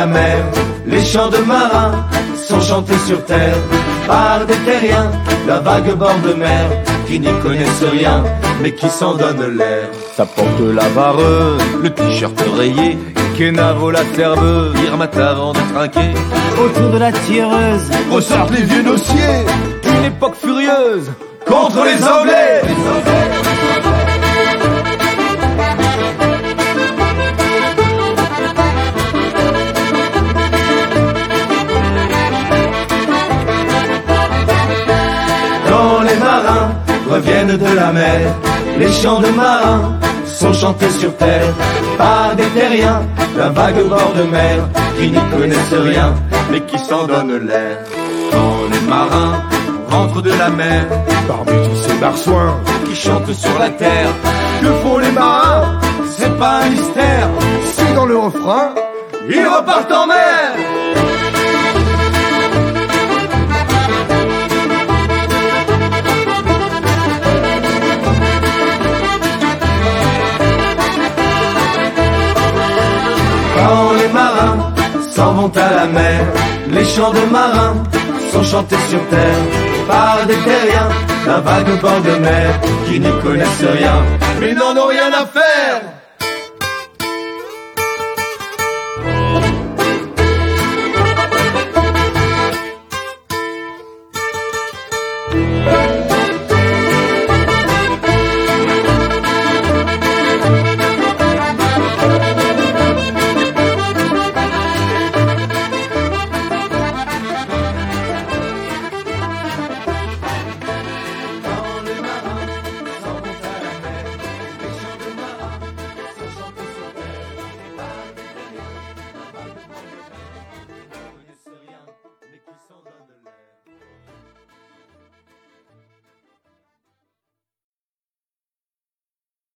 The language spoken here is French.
la mer, les chants de marins sont chantés sur terre par des terriens d'un vague bord de mer qui n'y connaissent rien mais qui s'en donnent l'air. Ça porte la vareuse, le t-shirt rayé, Kenavo la serveuse, Irmata avant de trinquer. Autour de la tireuse ressortent les vieux dossiers d'une époque furieuse contre les Anglais. Quand les marins reviennent de la mer, les chants de marins sont chantés sur terre par des terriens d'un vague bord de mer qui n'y connaissent rien mais qui s'en donnent l'air. Quand les marins rentrent de la mer, parmi tous ces marsouins qui chantent sur la terre, que font les marins? C'est pas un mystère. si dans le refrain Ils repartent en mer. Quand les marins s'en vont à la mer, les chants de marins sont chantés sur terre par des terriens d'un vague bord de mer qui n'y connaissent rien mais n'en ont rien à faire. Rien, mais qui s'en donne l'air.